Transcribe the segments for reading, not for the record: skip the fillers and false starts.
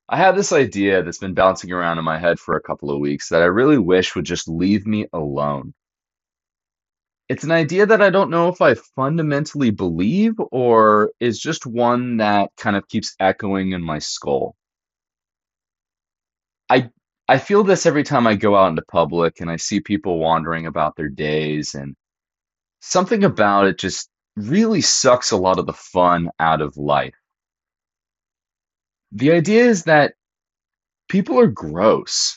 I have this idea that's been bouncing around in my head for a couple of weeks that I really wish would just leave me alone. It's an idea that I don't know if I fundamentally believe or is just one that kind of keeps echoing in my skull. I I feel this every time I go out into public and I see people wandering about their days, and something about it just really sucks a lot of the fun out of life. The idea is that people are gross.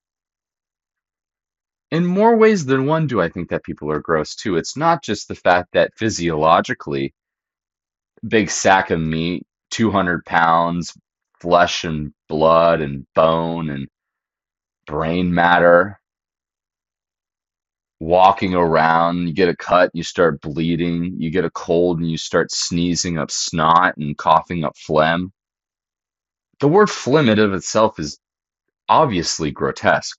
In more ways than one do I think that people are gross too. It's not just the fact that physiologically, big sack of meat, 200 pounds, flesh and blood and bone and brain matter, walking around, you get a cut, you start bleeding, you get a cold and you start sneezing up snot and coughing up phlegm. The word phlegm in of itself is obviously grotesque,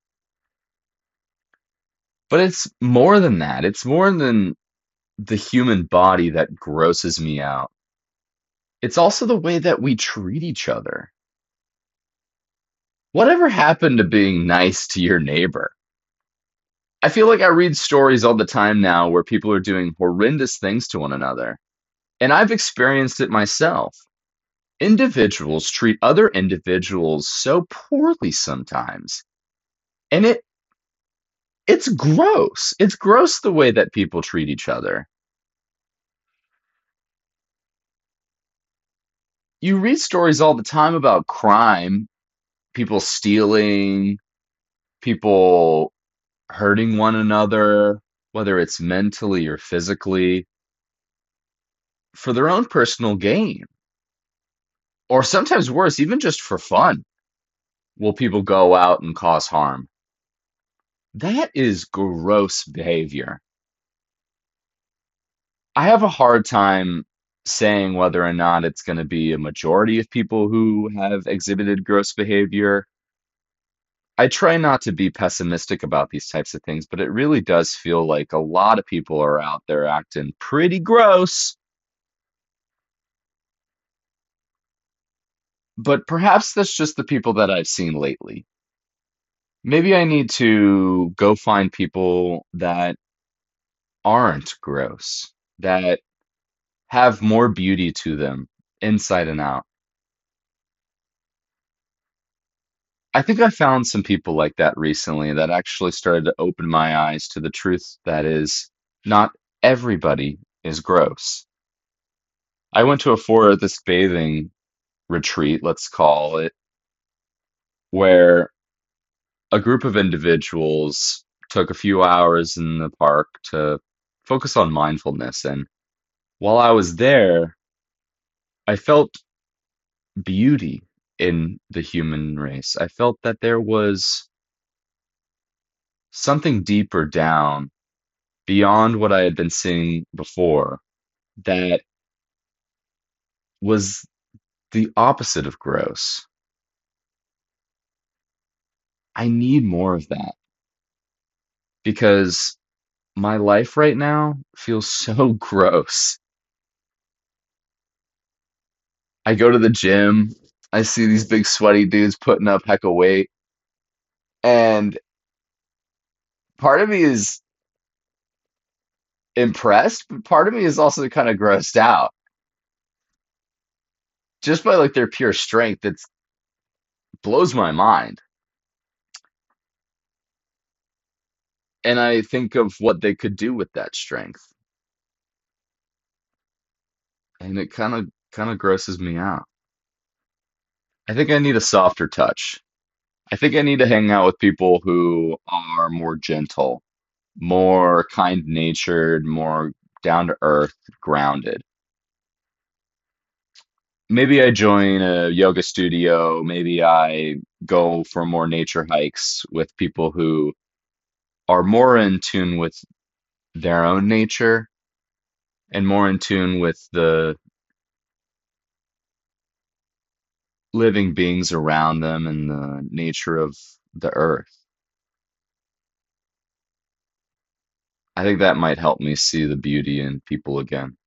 but it's more than that. It's more than the human body that grosses me out. It's also the way that we treat each other. Whatever happened to being nice to your neighbor? I feel like I read stories all the time now where people are doing horrendous things to one another, and I've experienced it myself. Individuals treat other individuals so poorly sometimes, and it's gross. It's gross the way that people treat each other. You read stories all the time about crime, people stealing, people hurting one another, whether it's mentally or physically, for their own personal gain. Or sometimes worse, even just for fun, will people go out and cause harm? That is gross behavior. I have a hard time saying whether or not it's going to be a majority of people who have exhibited gross behavior. I try not to be pessimistic about these types of things, but it really does feel like a lot of people are out there acting pretty gross. But perhaps that's just the people that I've seen lately. Maybe I need to go find people that aren't gross, that have more beauty to them, inside and out. I think I found some people like that recently that actually started to open my eyes to the truth that is, not everybody is gross. I went to a forest bathing retreat, let's call it, where a group of individuals took a few hours in the park to focus on mindfulness. And while I was there, I felt beauty in the human race. I felt that there was something deeper down beyond what I had been seeing before that was the opposite of gross. I need more of that because my life right now feels so gross. I go to the gym, I see these big sweaty dudes putting up heck of weight, and part of me is impressed, but part of me is also kind of grossed out just by like their pure strength. It blows my mind. And I think of what they could do with that strength, and it kind of grosses me out. I think I need a softer touch. I think I need to hang out with people who are more gentle, more kind-natured, more down to earth, grounded. Maybe I join a yoga studio. Maybe I go for more nature hikes with people who are more in tune with their own nature and more in tune with the living beings around them and the nature of the earth. I think that might help me see the beauty in people again.